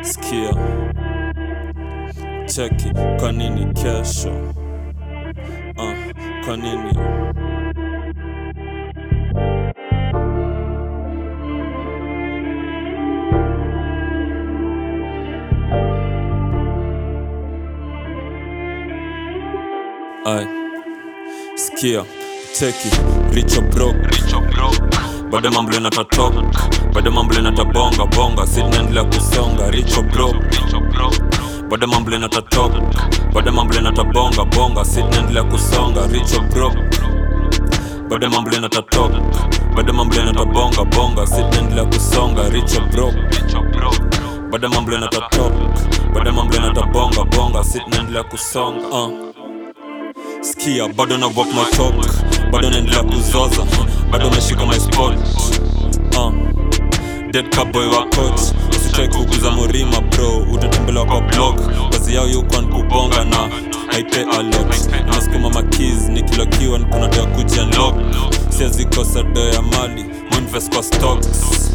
Sikia, cheki, kwa nini kesho? Kwa nini? Sikia, cheki, richo broke. Bado mambo yanatatok, bado mambo yanatabonga bonga, sinaendelea kusonga. Richo broke. Bado mambo yanatatok, bado mambo yanatabonga bonga, sinaendelea kusonga. Richo broke. Bado mambo yanatatok, bado mambo yanatabonga bonga, sinaendelea kusonga. Richo broke. Bado mambo yanatatok, bado mambo yanatabonga bonga, sinaendelea kusonga. Sikia, bado na walk my talk, bado naendelea kuzoza, bado meshika my spot. Dead cowboy wa coach, usitrai kuguza murima bro, utatembelewa kwa blog. Kazi yao yuko nkubonga na haipe a lot. Naskuma makeys, nikilokiwa nkuna doya kuji unlock. Siezi kosa doya mali, mwinvest kwa stocks.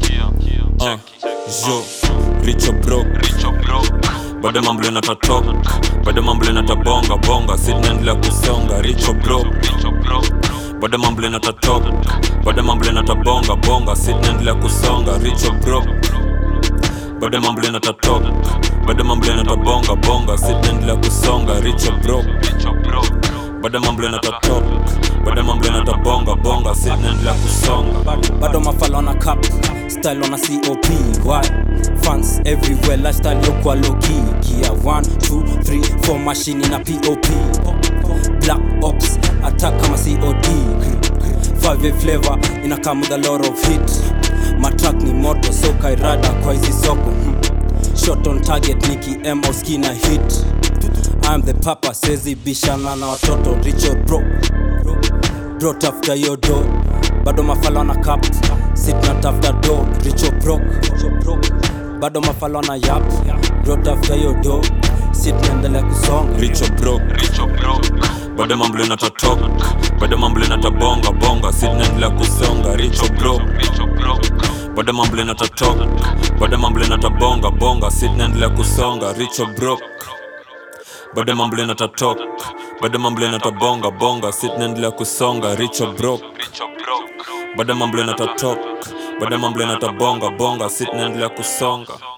Jo, richo broke. Bado mambo yanatatok, bado mambo yanatabonga bonga, sinaendelea kusonga. Richo broke. Bado mambo yanatatok, bado mambo yanatabonga bonga, sinaendelea kusonga. Richo broke. Bado mambo yanatatok, bado mambo yanatabonga bonga, sinaendelea kusonga. Richo broke. Bado mambo yanatatok, bado mambo yanatabonga bonga, sinaendelea kusonga. Bado mafala on a cap, style on a COP. Why? Fans everywhere, lifestyle yokwa low key. Gear 1, 2, 3, 4 machine in a POP. Black ops, attack kama COD. 5A flavor, ina come with a lot of hit. Matrack ni moto, so kairada kwa hizi soko. Shot on target, Nicky M au skina hit. I'm the papa, sezi bishana na watoto. Richo broke, brought after your door. Bado mafala na cap, sit not after door. Richo broke. Bado mafala na yap, brought after your door. Sit naendelea kusonga. Richo broke. Bado mambo yanatatok, bado mambo yanatabonga bonga, sinaendelea kusonga. Richo broke. Bado mambo yanatatok, bado mambo yanatabonga bonga, sinaendelea kusonga. Richo broke. Bado mambo yanatatok, bado mambo yanatabonga bonga, sinaendelea kusonga. Richo broke. Bado mambo yanatatok, bado mambo yanatabonga bonga, sinaendelea kusonga.